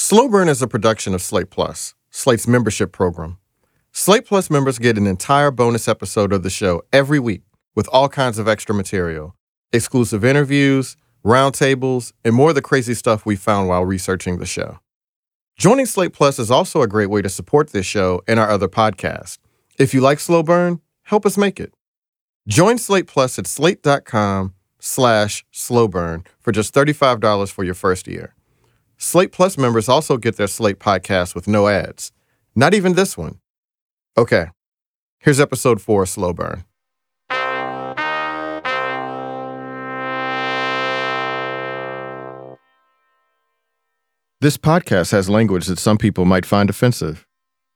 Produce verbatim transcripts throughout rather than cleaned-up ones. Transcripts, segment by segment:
Slow Burn is a production of Slate Plus, Slate's membership program. Slate Plus members get an entire bonus episode of the show every week with all kinds of extra material, exclusive interviews, roundtables, and more of the crazy stuff we found while researching the show. Joining Slate Plus is also a great way to support this show and our other podcasts. If you like Slow Burn, help us make it. Join Slate Plus at slate.com slash slow burn for just thirty-five dollars for your first year. Slate Plus members also get their Slate podcast with no ads. Not even this one. Okay, here's episode four of Slow Burn. This podcast has language that some people might find offensive.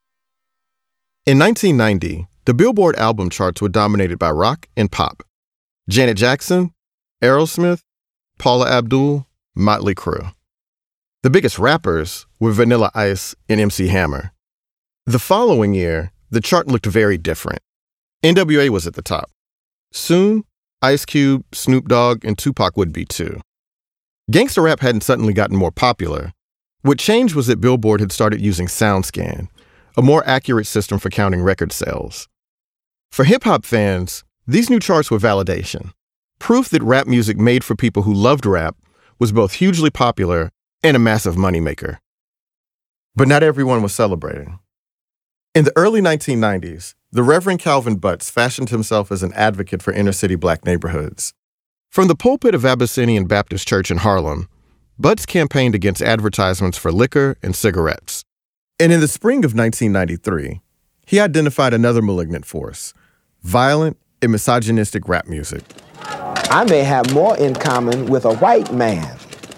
In nineteen ninety, the Billboard album charts were dominated by rock and pop. Janet Jackson, Aerosmith, Paula Abdul, Motley Crue. The biggest rappers were Vanilla Ice and M C Hammer. The following year, the chart looked very different. N W A was at the top. Soon, Ice Cube, Snoop Dogg, and Tupac would be too. Gangsta rap hadn't suddenly gotten more popular. What changed was that Billboard had started using SoundScan, a more accurate system for counting record sales. For hip-hop fans, these new charts were validation, proof that rap music made for people who loved rap was both hugely popular and a massive moneymaker. But not everyone was celebrating. In the early nineteen nineties, the Reverend Calvin Butts fashioned himself as an advocate for inner-city black neighborhoods. From the pulpit of Abyssinian Baptist Church in Harlem, Butts campaigned against advertisements for liquor and cigarettes. And in the spring of nineteen ninety-three, he identified another malignant force, violent and misogynistic rap music. I may have more in common with a white man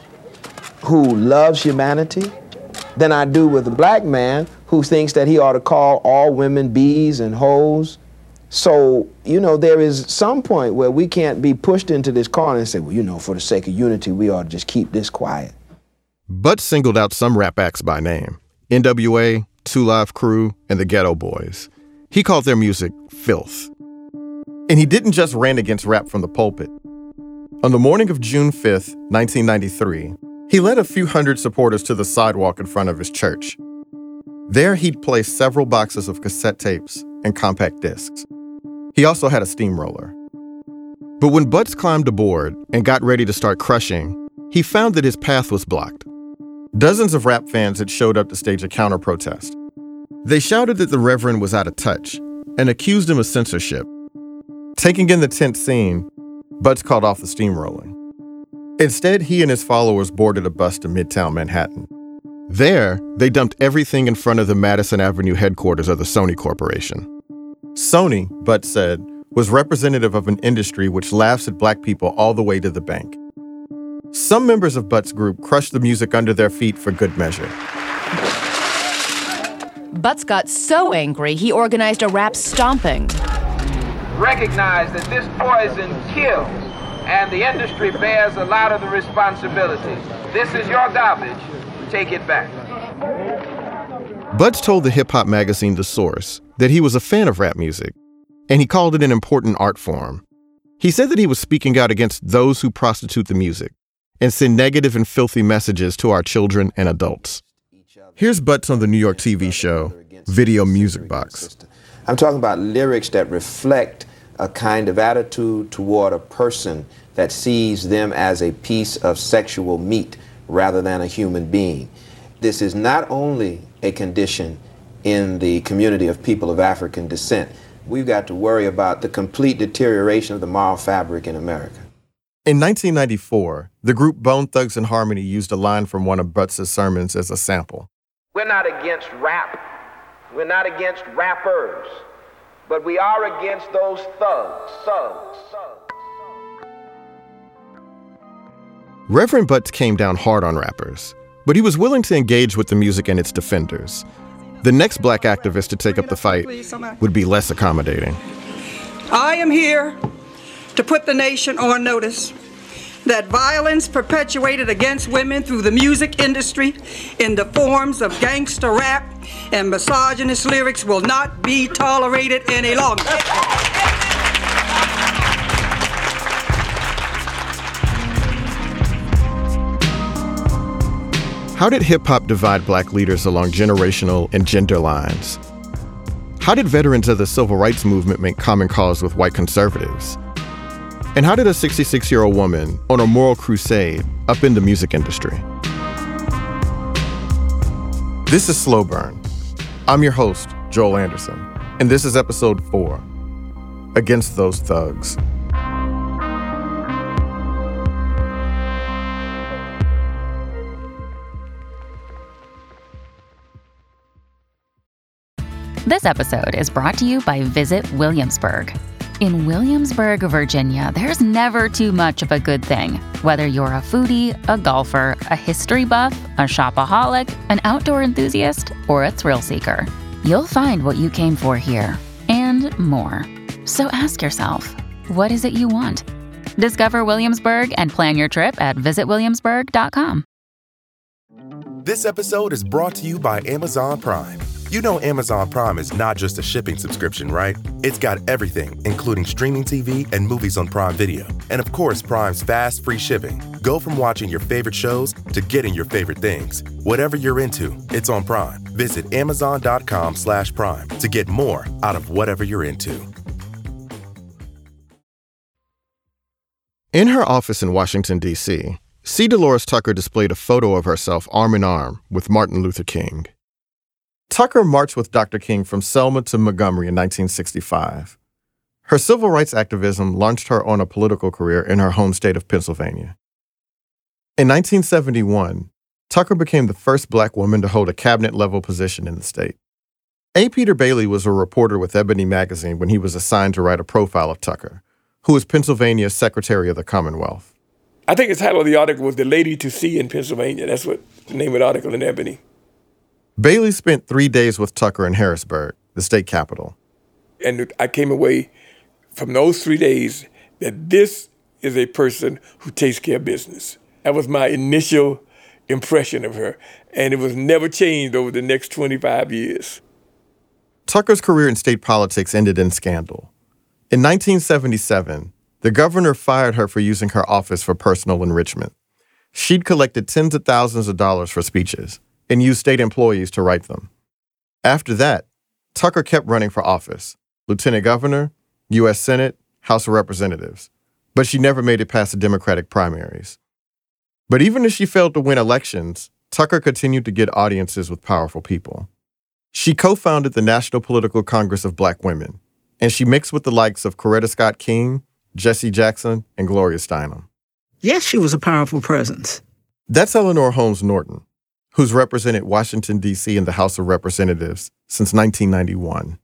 who loves humanity than I do with a black man who thinks that he ought to call all women bees and hoes. So, you know, there is some point where we can't be pushed into this corner and say, well, you know, for the sake of unity, we ought to just keep this quiet. Butts singled out some rap acts by name, N W A, Two Live Crew, and the Ghetto Boys. He called their music filth. And he didn't just rant against rap from the pulpit. On the morning of June fifth, nineteen ninety-three, he led a few hundred supporters to the sidewalk in front of his church. There, he'd placed several boxes of cassette tapes and compact discs. He also had a steamroller. But when Butts climbed aboard and got ready to start crushing, he found that his path was blocked. Dozens of rap fans had showed up to stage a counter-protest. They shouted that the Reverend was out of touch and accused him of censorship. Taking in the tense scene, Butts called off the steamrolling. Instead, he and his followers boarded a bus to Midtown Manhattan. There, they dumped everything in front of the Madison Avenue headquarters of the Sony Corporation. Sony, Butts said, was representative of an industry which laughs at black people all the way to the bank. Some members of Butts' group crushed the music under their feet for good measure. Butts got so angry, he organized a rap stomping. Recognize that this poison kills, and the industry bears a lot of the responsibility. This is your garbage. Take it back. Butts told the hip-hop magazine The Source that he was a fan of rap music, and he called it an important art form. He said that he was speaking out against those who prostitute the music and send negative and filthy messages to our children and adults. Here's Butts on the New York T V show, Video Music Box. I'm talking about lyrics that reflect a kind of attitude toward a person that sees them as a piece of sexual meat rather than a human being. This is not only a condition in the community of people of African descent. We've got to worry about the complete deterioration of the moral fabric in America. In nineteen ninety-four, the group Bone Thugs and Harmony used a line from one of Butts' sermons as a sample. We're not against rap. We're not against rappers. But we are against those thugs, thugs, thugs. Reverend Butts came down hard on rappers, but he was willing to engage with the music and its defenders. The next black activist to take up the fight would be less accommodating. I am here to put the nation on notice that violence perpetuated against women through the music industry in the forms of gangster rap and misogynist lyrics will not be tolerated any longer. How did hip-hop divide black leaders along generational and gender lines? How did veterans of the civil rights movement make common cause with white conservatives? And how did a sixty-six-year-old woman on a moral crusade upend the music industry? This is Slow Burn. I'm your host, Joel Anderson, and this is episode four, Against Those Thugs. This episode is brought to you by Visit Williamsburg. In Williamsburg, Virginia, there's never too much of a good thing. Whether you're a foodie, a golfer, a history buff, a shopaholic, an outdoor enthusiast, or a thrill seeker, you'll find what you came for here and more. So ask yourself, what is it you want? Discover Williamsburg and plan your trip at visit williamsburg dot com. This episode is brought to you by Amazon Prime. You know Amazon Prime is not just a shipping subscription, right? It's got everything, including streaming T V and movies on Prime Video. And of course, Prime's fast, free shipping. Go from watching your favorite shows to getting your favorite things. Whatever you're into, it's on Prime. Visit amazon.com slash prime to get more out of whatever you're into. In her office in Washington, D C, C. Dolores Tucker displayed a photo of herself arm in arm with Martin Luther King. Tucker marched with Doctor King from Selma to Montgomery in nineteen sixty-five. Her civil rights activism launched her on a political career in her home state of Pennsylvania. In nineteen seventy-one, Tucker became the first black woman to hold a cabinet-level position in the state. A. Peter Bailey was a reporter with Ebony magazine when he was assigned to write a profile of Tucker, who was Pennsylvania's Secretary of the Commonwealth. I think the title of the article was The Lady to See in Pennsylvania. That's what the name of the article in Ebony. Bailey spent three days with Tucker in Harrisburg, the state capital. And I came away from those three days that this is a person who takes care of business. That was my initial impression of her, and it was never changed over the next twenty-five years. Tucker's career in state politics ended in scandal. In nineteen seventy-seven, the governor fired her for using her office for personal enrichment. She'd collected tens of thousands of dollars for speeches and used state employees to write them. After that, Tucker kept running for office, lieutenant governor, U S Senate, House of Representatives, but she never made it past the Democratic primaries. But even as she failed to win elections, Tucker continued to get audiences with powerful people. She co-founded the National Political Congress of Black Women, and she mixed with the likes of Coretta Scott King, Jesse Jackson, and Gloria Steinem. Yes, she was a powerful presence. That's Eleanor Holmes Norton, who's represented Washington, D C in the House of Representatives since nineteen ninety-one.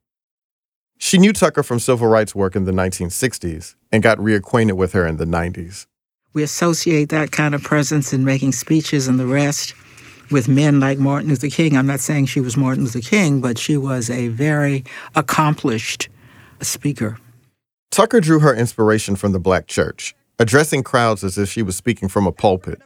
She knew Tucker from civil rights work in the nineteen sixties and got reacquainted with her in the nineties. We associate that kind of presence in making speeches and the rest with men like Martin Luther King. I'm not saying she was Martin Luther King, but she was a very accomplished speaker. Tucker drew her inspiration from the Black church, addressing crowds as if she was speaking from a pulpit.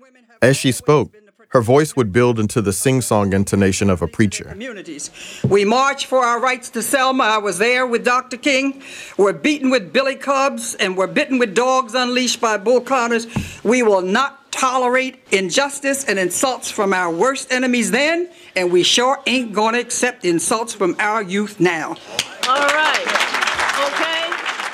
As she spoke, her voice would build into the sing-song intonation of a preacher. Communities. We march for our rights to Selma. I was there with Doctor King. We're beaten with billy clubs and we're bitten with dogs unleashed by Bull Connors. We will not tolerate injustice and insults from our worst enemies then, and we sure ain't gonna accept insults from our youth now. All right. Okay.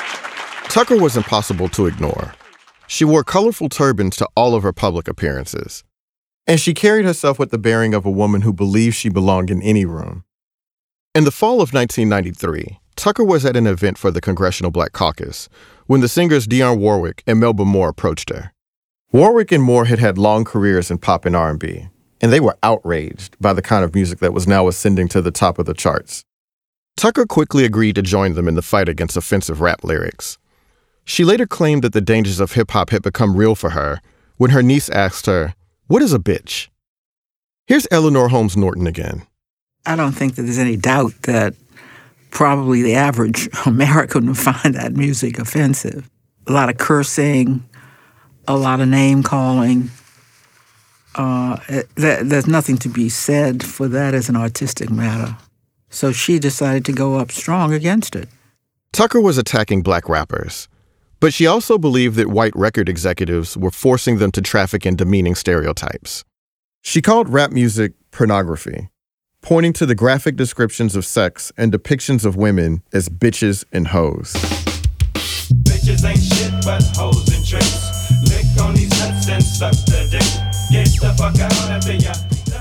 Tucker was impossible to ignore. She wore colorful turbans to all of her public appearances. And she carried herself with the bearing of a woman who believed she belonged in any room. In the fall of nineteen ninety-three, Tucker was at an event for the Congressional Black Caucus when the singers Dionne Warwick and Melba Moore approached her. Warwick and Moore had had long careers in pop and R and B, and they were outraged by the kind of music that was now ascending to the top of the charts. Tucker quickly agreed to join them in the fight against offensive rap lyrics. She later claimed that the dangers of hip-hop had become real for her when her niece asked her, "What is a bitch?" Here's Eleanor Holmes Norton again. I don't think that there's any doubt that probably the average American would find that music offensive. A lot of cursing, a lot of name-calling. Uh, it, th- there's nothing to be said for that as an artistic matter. So she decided to go up strong against it. Tucker was attacking black rappers, but she also believed that white record executives were forcing them to traffic in demeaning stereotypes. She called rap music pornography, pointing to the graphic descriptions of sex and depictions of women as bitches and hoes. Bitches ain't shit but hoes and tricks. Lick on these nuts and suck the dick. Get the fuck out of here.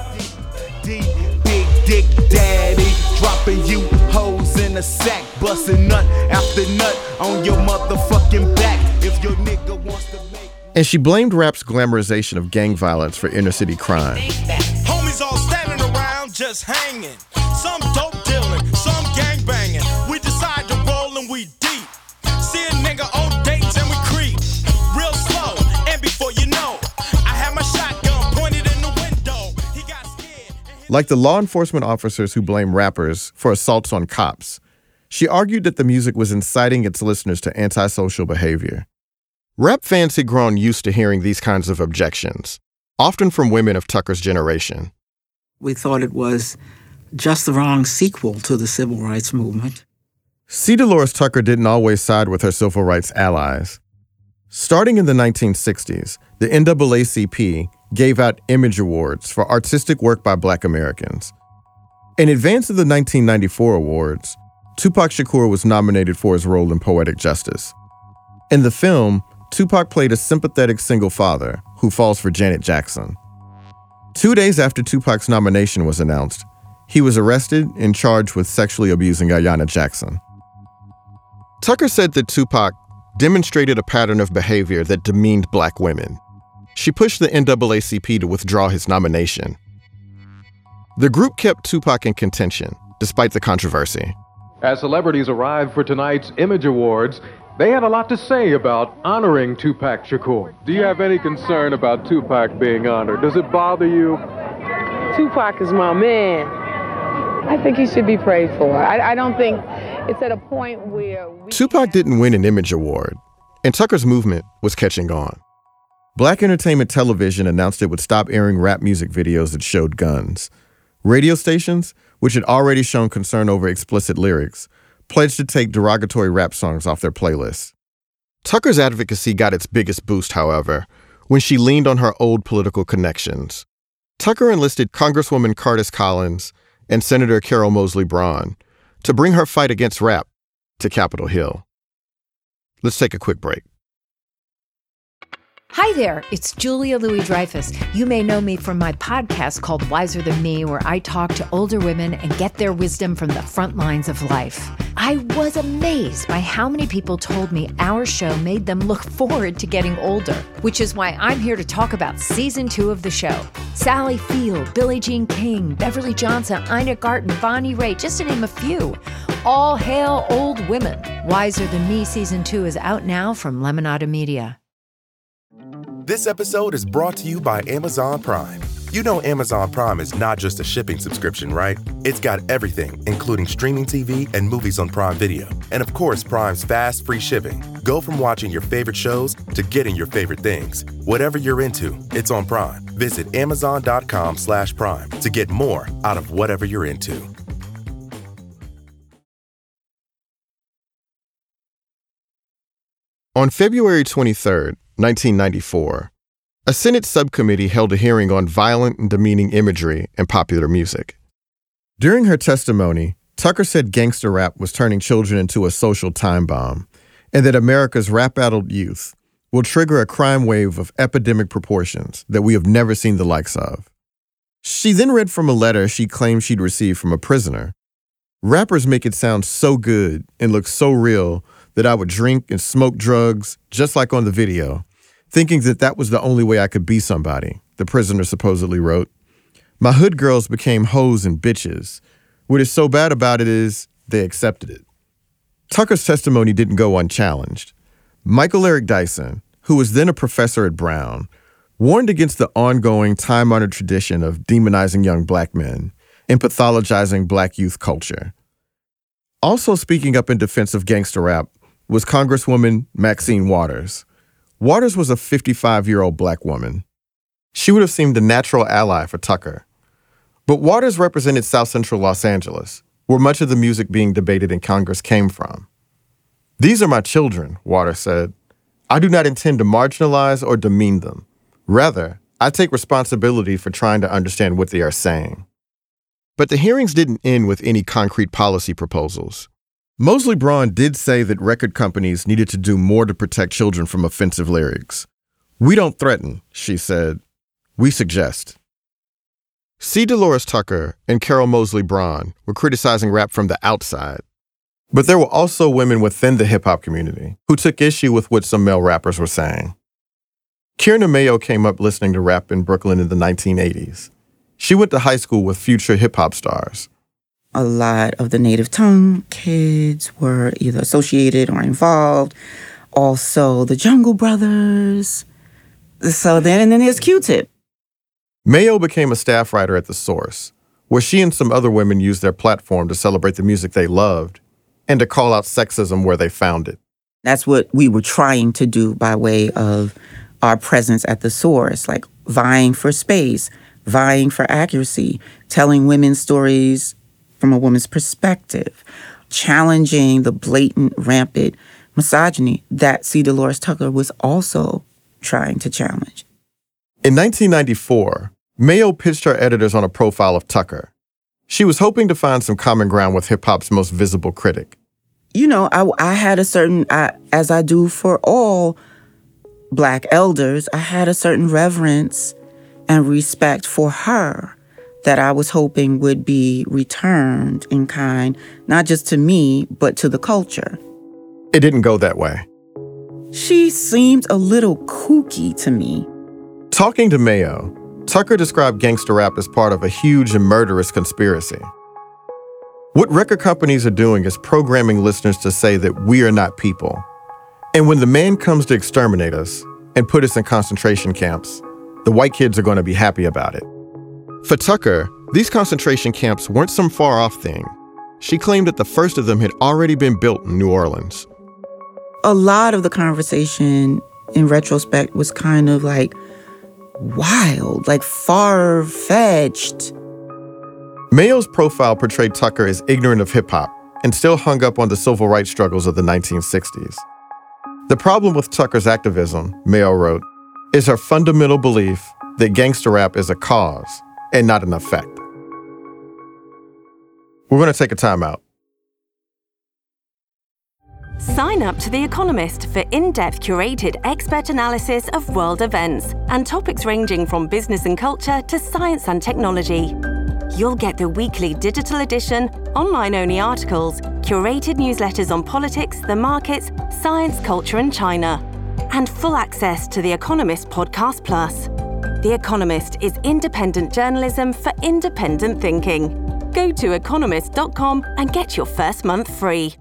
Big dick daddy, dropping you hoes in a sack, busting nut after nut on your motherfucking back. If your nigga wants to make. And she blamed rap's glamorization of gang violence for inner city crime. Homies all standing around just hanging. Some dope dealing, some gang banging. We decide to roll and we deep. See a nigga on dates and we creep. Real slow, and before you know, I had my shotgun pointed in the window. He got scared. Like the law enforcement officers who blame rappers for assaults on cops, she argued that the music was inciting its listeners to antisocial behavior. Rap fans had grown used to hearing these kinds of objections, often from women of Tucker's generation. We thought it was just the wrong sequel to the civil rights movement. C. Dolores Tucker didn't always side with her civil rights allies. Starting in the nineteen sixties, the N double A C P gave out Image Awards for artistic work by Black Americans. In advance of the nineteen ninety-four awards, Tupac Shakur was nominated for his role in Poetic Justice. In the film, Tupac played a sympathetic single father who falls for Janet Jackson. Two days after Tupac's nomination was announced, he was arrested and charged with sexually abusing Ayanna Jackson. Tucker said that Tupac demonstrated a pattern of behavior that demeaned Black women. She pushed the N double A C P to withdraw his nomination. The group kept Tupac in contention, despite the controversy. As celebrities arrived for tonight's Image Awards, they had a lot to say about honoring Tupac Shakur. Do you have any concern about Tupac being honored? Does it bother you? Tupac is my man. I think he should be prayed for. I, I don't think it's at a point where... We Tupac didn't win an Image Award, and Tucker's movement was catching on. Black Entertainment Television announced it would stop airing rap music videos that showed guns. Radio stations, which had already shown concern over explicit lyrics, pledged to take derogatory rap songs off their playlists. Tucker's advocacy got its biggest boost, however, when she leaned on her old political connections. Tucker enlisted Congresswoman Curtis Collins and Senator Carol Moseley Braun to bring her fight against rap to Capitol Hill. Let's take a quick break. Hi there, it's Julia Louis-Dreyfus. You may know me from my podcast called Wiser Than Me, where I talk to older women and get their wisdom from the front lines of life. I was amazed by how many people told me our show made them look forward to getting older, which is why I'm here to talk about season two of the show. Sally Field, Billie Jean King, Beverly Johnson, Ina Garten, Bonnie Raitt, just to name a few. All hail old women. Wiser Than Me season two is out now from Lemonada Media. This episode is brought to you by Amazon Prime. You know Amazon Prime is not just a shipping subscription, right? It's got everything, including streaming T V and movies on Prime Video. And of course, Prime's fast, free shipping. Go from watching your favorite shows to getting your favorite things. Whatever you're into, it's on Prime. Visit amazon.com slash prime to get more out of whatever you're into. On February twenty-third, nineteen ninety-four, a Senate subcommittee held a hearing on violent and demeaning imagery in popular music. During her testimony, Tucker said gangster rap was turning children into a social time bomb, and that America's rap-addled youth will trigger a crime wave of epidemic proportions that we have never seen the likes of. She then read from a letter she claimed she'd received from a prisoner. Rappers make it sound so good and look so real that I would drink and smoke drugs, just like on the video, thinking that that was the only way I could be somebody, the prisoner supposedly wrote. My hood girls became hoes and bitches. What is so bad about it is they accepted it. Tucker's testimony didn't go unchallenged. Michael Eric Dyson, who was then a professor at Brown, warned against the ongoing time-honored tradition of demonizing young Black men and pathologizing Black youth culture. Also speaking up in defense of gangster rap was Congresswoman Maxine Waters. Waters was a fifty-five-year-old Black woman. She would have seemed a natural ally for Tucker. But Waters represented South Central Los Angeles, where much of the music being debated in Congress came from. These are my children, Waters said. I do not intend to marginalize or demean them. Rather, I take responsibility for trying to understand what they are saying. But the hearings didn't end with any concrete policy proposals. Mosley Braun did say that record companies needed to do more to protect children from offensive lyrics. We don't threaten, she said. We suggest. C. Dolores Tucker and Carol Mosley Braun were criticizing rap from the outside. But there were also women within the hip-hop community who took issue with what some male rappers were saying. Kierna Mayo came up listening to rap in Brooklyn in the nineteen eighties. She went to high school with future hip-hop stars. A lot of the native tongue kids were either associated or involved. Also, the Jungle Brothers. So then, and then there's Q-Tip. Mayo became a staff writer at The Source, where she and some other women used their platform to celebrate the music they loved and to call out sexism where they found it. That's what we were trying to do by way of our presence at The Source, like vying for space, vying for accuracy, telling women's stories from a woman's perspective, challenging the blatant, rampant misogyny that C. Dolores Tucker was also trying to challenge. In nineteen ninety-four, Mayo pitched her editors on a profile of Tucker. She was hoping to find some common ground with hip-hop's most visible critic. You know, I, I had a certain, I, as I do for all Black elders, I had a certain reverence and respect for her that I was hoping would be returned in kind, not just to me, but to the culture. It didn't go that way. She seemed a little kooky to me. Talking to Mayo, Tucker described gangster rap as part of a huge and murderous conspiracy. What record companies are doing is programming listeners to say that we are not people. And when the man comes to exterminate us and put us in concentration camps, the white kids are going to be happy about it. For Tucker, these concentration camps weren't some far-off thing. She claimed that the first of them had already been built in New Orleans. A lot of the conversation, in retrospect, was kind of like wild, like far-fetched. Mayo's profile portrayed Tucker as ignorant of hip-hop and still hung up on the civil rights struggles of the nineteen sixties. The problem with Tucker's activism, Mayo wrote, is her fundamental belief that gangster rap is a cause and not an effect. We're going to take a time out. Sign up to The Economist for in-depth curated expert analysis of world events and topics ranging from business and culture to science and technology. You'll get the weekly digital edition, online-only articles, curated newsletters on politics, the markets, science, culture, and China, and full access to The Economist Podcast Plus. The Economist is independent journalism for independent thinking. Go to economist dot com and get your first month free.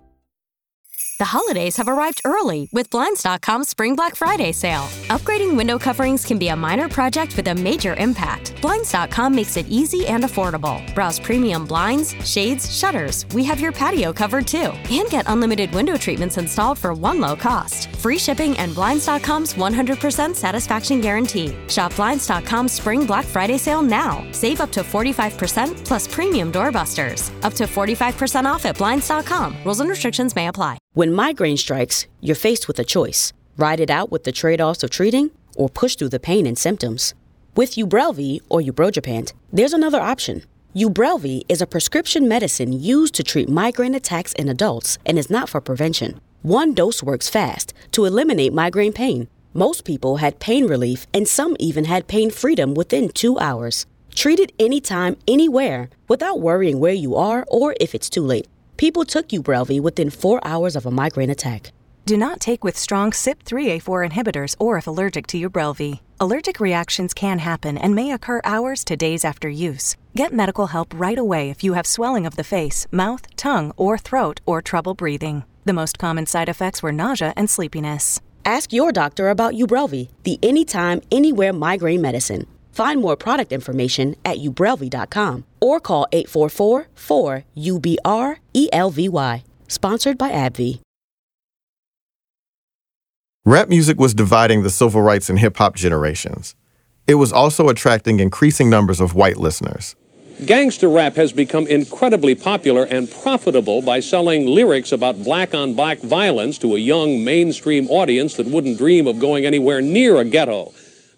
The holidays have arrived early with Blinds dot com's Spring Black Friday sale. Upgrading window coverings can be a minor project with a major impact. Blinds dot com makes it easy and affordable. Browse premium blinds, shades, shutters. We have your patio covered too. And get unlimited window treatments installed for one low cost. Free shipping and Blinds dot com's one hundred percent satisfaction guarantee. Shop Blinds dot com's Spring Black Friday sale now. Save up to forty-five percent plus premium doorbusters. Up to forty-five percent off at Blinds dot com. Rules and restrictions may apply. When migraine strikes, you're faced with a choice. Ride it out with the trade-offs of treating or push through the pain and symptoms. With Ubrelvy or Ubrogepant, there's another option. Ubrelvy is a prescription medicine used to treat migraine attacks in adults and is not for prevention. One dose works fast to eliminate migraine pain. Most people had pain relief and some even had pain freedom within two hours. Treat it anytime, anywhere, without worrying where you are or if it's too late. People took Ubrelvy within four hours of a migraine attack. Do not take with strong C Y P three A four inhibitors or if allergic to Ubrelvy. Allergic reactions can happen and may occur hours to days after use. Get medical help right away if you have swelling of the face, mouth, tongue, or throat, or trouble breathing. The most common side effects were nausea and sleepiness. Ask your doctor about Ubrelvy, the anytime, anywhere migraine medicine. Find more product information at ubrelvy dot com or call eight four four, four, U B R E L V Y. Sponsored by AbbVie. Rap music was dividing the civil rights and hip-hop generations. It was also attracting increasing numbers of white listeners. Gangster rap has become incredibly popular and profitable by selling lyrics about black-on-black violence to a young mainstream audience that wouldn't dream of going anywhere near a ghetto.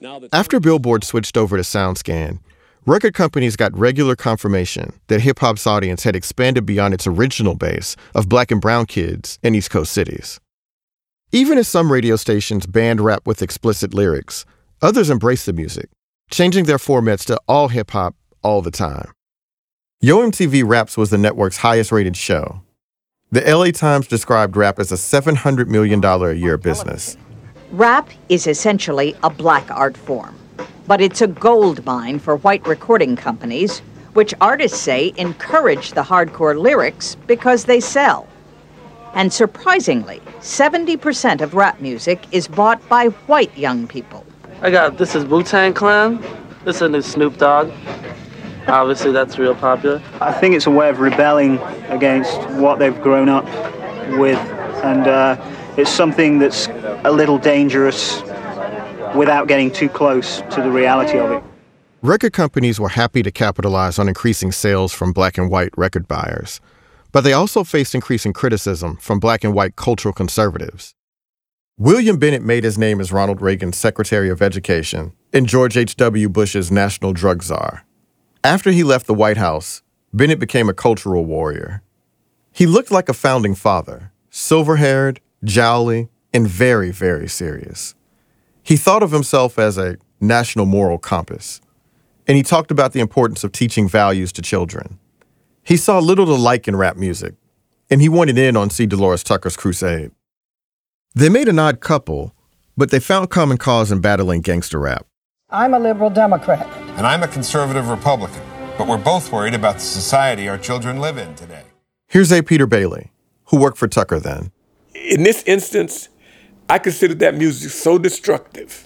Now that After Billboard switched over to SoundScan, record companies got regular confirmation that hip-hop's audience had expanded beyond its original base of black and brown kids in East Coast cities. Even as some radio stations banned rap with explicit lyrics, others embraced the music, changing their formats to all hip-hop all the time. Yo M T V Raps was the network's highest-rated show. The L A Times described rap as a seven hundred million dollars a year business. Rap is essentially a black art form, but it's a gold mine for white recording companies, which artists say encourage the hardcore lyrics because they sell. And surprisingly, seventy percent of rap music is bought by white young people. I got, this is Wu-Tang Clan. This is a new Snoop Dogg. Obviously, that's real popular. I think it's a way of rebelling against what they've grown up with, and uh, it's something that's a little dangerous without getting too close to the reality of it. Record companies were happy to capitalize on increasing sales from black and white record buyers, but they also faced increasing criticism from black and white cultural conservatives. William Bennett made his name as Ronald Reagan's Secretary of Education and George H W Bush's National Drug Czar. After he left the White House, Bennett became a cultural warrior. He looked like a founding father, silver-haired, jowly, and very, very serious. He thought of himself as a national moral compass, and he talked about the importance of teaching values to children. He saw little to like in rap music, and he wanted in on C. Delores Tucker's crusade. They made an odd couple, but they found common cause in battling gangster rap. I'm a liberal Democrat. And I'm a conservative Republican. But we're both worried about the society our children live in today. Here's A. Peter Bailey, who worked for Tucker then. In this instance, I considered that music so destructive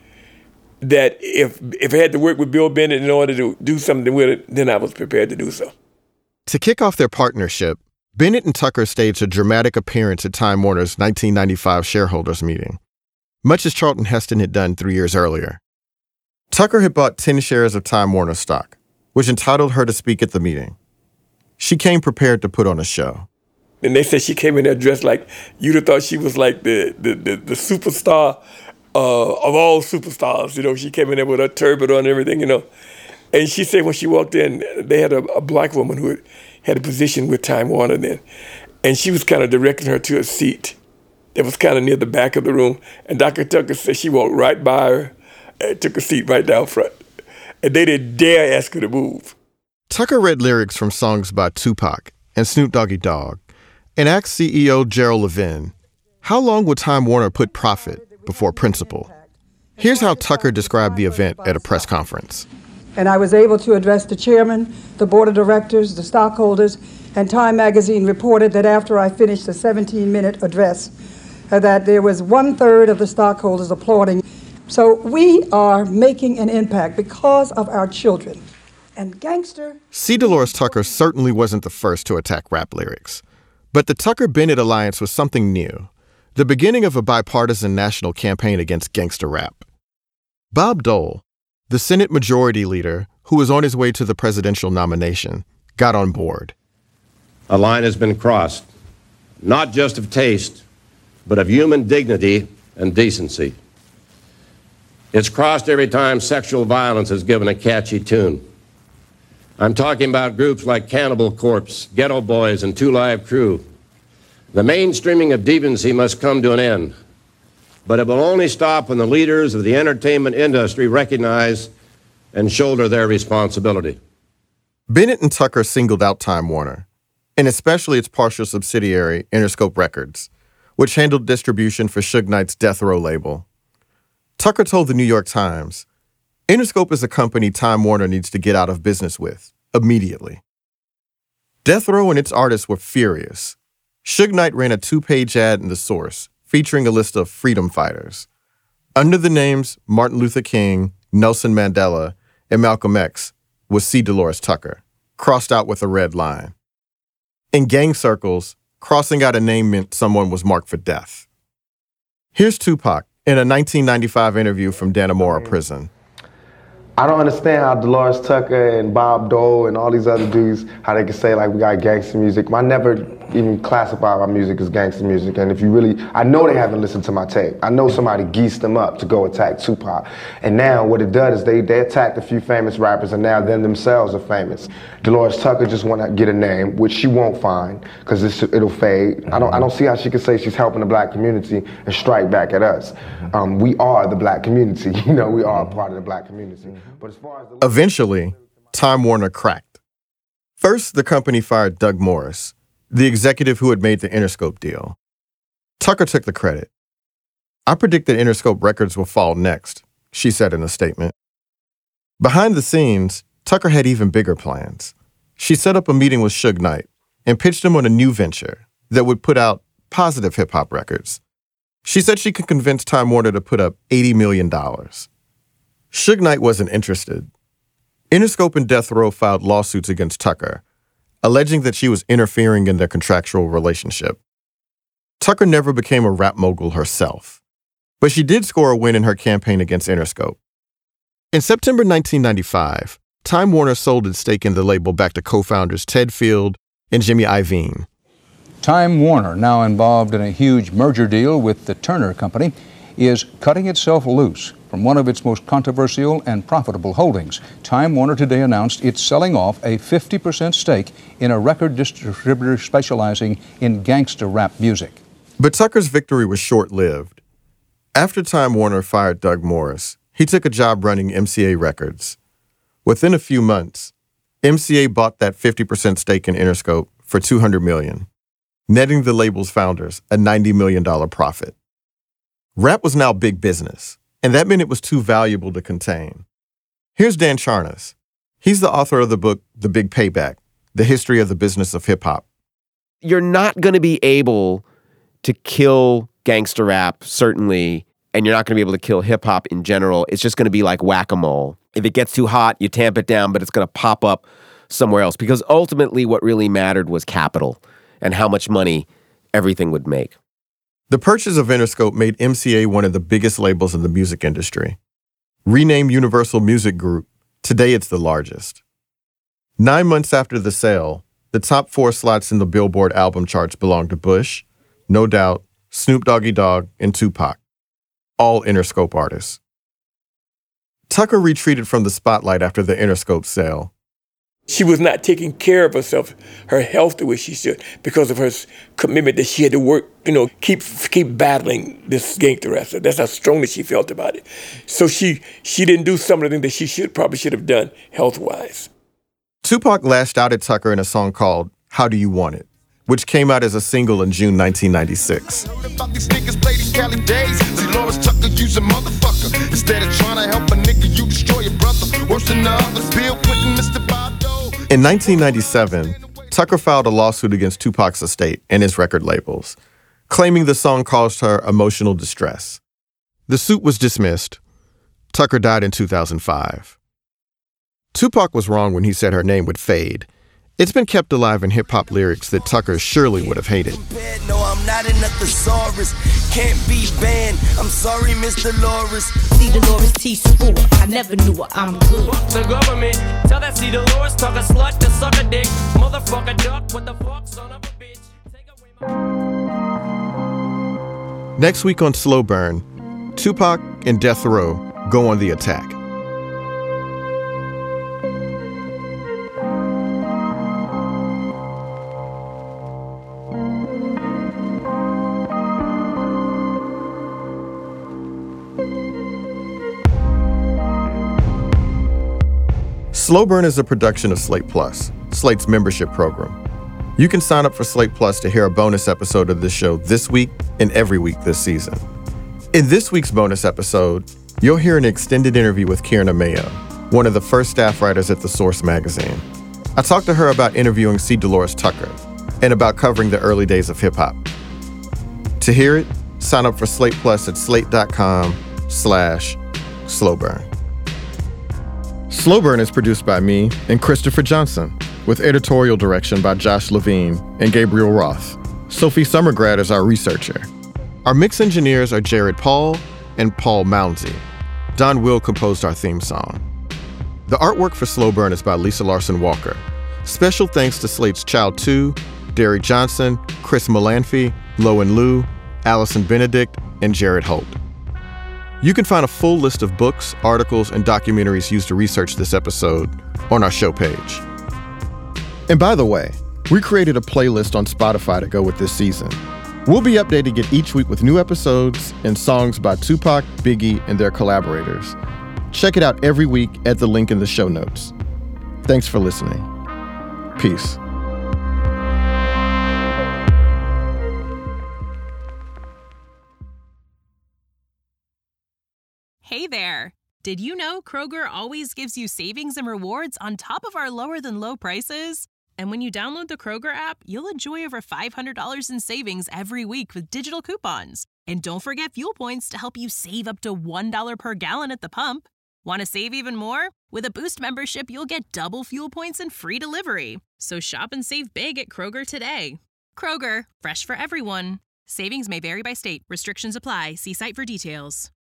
that if if I had to work with Bill Bennett in order to do something with it, then I was prepared to do so. To kick off their partnership, Bennett and Tucker staged a dramatic appearance at Time Warner's nineteen ninety-five shareholders meeting, much as Charlton Heston had done three years earlier. Tucker had bought ten shares of Time Warner stock, which entitled her to speak at the meeting. She came prepared to put on a show. And they said she came in there dressed like, you'd have thought she was like the the, the, the superstar uh, of all superstars. You know, she came in there with her turban on and everything, you know. And she said when she walked in, they had a, a black woman who had, had a position with Time Warner then. And she was kind of directing her to a seat that was kind of near the back of the room. And Doctor Tucker said she walked right by her and took a seat right down front. And they didn't dare ask her to move. Tucker read lyrics from songs by Tupac and Snoop Doggy Dogg and asked C E O Gerald Levin, how long would Time Warner put profit before principle? Here's how Tucker described the event at a press conference. And I was able to address the chairman, the board of directors, the stockholders, and Time magazine reported that after I finished the seventeen-minute address, uh, that there was one-third of the stockholders applauding. So we are making an impact because of our children. And gangster... C. Delores Tucker certainly wasn't the first to attack rap lyrics. But the Tucker-Bennett alliance was something new, the beginning of a bipartisan national campaign against gangster rap. Bob Dole, the Senate Majority Leader who was on his way to the presidential nomination, got on board. A line has been crossed, not just of taste, but of human dignity and decency. It's crossed every time sexual violence is given a catchy tune. I'm talking about groups like Cannibal Corpse, Ghetto Boys, and Two Live Crew. The mainstreaming of deviancy must come to an end, but it will only stop when the leaders of the entertainment industry recognize and shoulder their responsibility. Bennett and Tucker singled out Time Warner, and especially its partial subsidiary, Interscope Records, which handled distribution for Suge Knight's Death Row label. Tucker told the New York Times, Interscope is a company Time Warner needs to get out of business with, immediately. Death Row and its artists were furious. Suge Knight ran a two-page ad in The Source featuring a list of freedom fighters. Under the names Martin Luther King, Nelson Mandela, and Malcolm X was C. Delores Tucker, crossed out with a red line. In gang circles, crossing out a name meant someone was marked for death. Here's Tupac in a nineteen ninety-five interview from Dannemora prison. I don't understand how Dolores Tucker and Bob Dole and all these other dudes, how they can say like we got gangster music. I never even classify my music as gangster music. And if you really, I know they haven't listened to my tape. I know somebody geesed them up to go attack Tupac. And now what it does is they, they attacked a few famous rappers and now them themselves are famous. Dolores Tucker just want to get a name, which she won't find because it'll fade. I don't, I don't see how she can say she's helping the black community and strike back at us. Um, we are the black community. You know, we are a part of the black community. But as far as the- Eventually, Time Warner cracked. First, the company fired Doug Morris, the executive who had made the Interscope deal. Tucker took the credit. "I predict that Interscope Records will fall next," she said in a statement. Behind the scenes, Tucker had even bigger plans. She set up a meeting with Suge Knight and pitched him on a new venture that would put out positive hip-hop records. She said she could convince Time Warner to put up eighty million dollars. Suge Knight wasn't interested. Interscope and Death Row filed lawsuits against Tucker, alleging that she was interfering in their contractual relationship. Tucker never became a rap mogul herself, but she did score a win in her campaign against Interscope. In September nineteen ninety-five, Time Warner sold its stake in the label back to co-founders Ted Field and Jimmy Iovine. Time Warner, now involved in a huge merger deal with the Turner Company, is cutting itself loose from one of its most controversial and profitable holdings. Time Warner today announced it's selling off a fifty percent stake in a record distributor specializing in gangster rap music. But Tucker's victory was short-lived. After Time Warner fired Doug Morris, he took a job running M C A Records. Within a few months, M C A bought that fifty percent stake in Interscope for two hundred million dollars, netting the label's founders a ninety million dollars profit. Rap was now big business, and that meant it was too valuable to contain. Here's Dan Charnas. He's the author of the book, The Big Payback, The History of the Business of Hip Hop. You're not going to be able to kill gangster rap, certainly, and you're not going to be able to kill hip hop in general. It's just going to be like whack-a-mole. If it gets too hot, you tamp it down, but it's going to pop up somewhere else. Because ultimately what really mattered was capital and how much money everything would make. The purchase of Interscope made M C A one of the biggest labels in the music industry. Renamed Universal Music Group, today it's the largest. Nine months after the sale, the top four slots in the Billboard album charts belonged to Bush, No Doubt, Snoop Doggy Dogg, and Tupac, all Interscope artists. Tucker retreated from the spotlight after the Interscope sale. She was not taking care of herself, her health the way she should, because of her commitment that she had to work, you know, keep keep battling this gangster rap. That's how strongly she felt about it. So she she didn't do some of the things that she should probably should have done health-wise. Tupac lashed out at Tucker in a song called How Do You Want It, which came out as a single in June nineteen ninety-six. In nineteen ninety-seven, Tucker filed a lawsuit against Tupac's estate and his record labels, claiming the song caused her emotional distress. The suit was dismissed. Tucker died in two thousand five. Tupac was wrong when he said her name would fade. It's been kept alive in hip-hop lyrics that Tucker surely would have hated. No, I'm not in a thesaurus. Can't be banned. I'm sorry, Mister Dolores. See Dolores T sport. I never knew I'm good. Fuck the government. Tell that C Dolores talk a slut to suck a dick. Motherfucker duck. What the fuck, son of a bitch? Take away my... Next week on Slow Burn, Tupac and Death Row go on the attack. Slow Burn is a production of Slate Plus, Slate's membership program. You can sign up for Slate Plus to hear a bonus episode of this show this week and every week this season. In this week's bonus episode, you'll hear an extended interview with Kierna Mayo, one of the first staff writers at The Source magazine. I talked to her about interviewing C. Dolores Tucker and about covering the early days of hip-hop. To hear it, sign up for Slate Plus at slate.com slash slowburn. Slow Burn is produced by me and Christopher Johnson, with editorial direction by Josh Levine and Gabriel Roth. Sophie Summergrad is our researcher. Our mix engineers are Jared Paul and Paul Mounsey. Don Will composed our theme song. The artwork for Slow Burn is by Lisa Larson Walker. Special thanks to Slate's Child two, Derry Johnson, Chris Malanphy, Lowen Liu, Allison Benedict, and Jared Holt. You can find a full list of books, articles, and documentaries used to research this episode on our show page. And by the way, we created a playlist on Spotify to go with this season. We'll be updating it each week with new episodes and songs by Tupac, Biggie, and their collaborators. Check it out every week at the link in the show notes. Thanks for listening. Peace. Hey there! Did you know Kroger always gives you savings and rewards on top of our lower-than-low prices? And when you download the Kroger app, you'll enjoy over five hundred dollars in savings every week with digital coupons. And don't forget fuel points to help you save up to one dollar per gallon at the pump. Want to save even more? With a Boost membership, you'll get double fuel points and free delivery. So shop and save big at Kroger today. Kroger, fresh for everyone. Savings may vary by state. Restrictions apply. See site for details.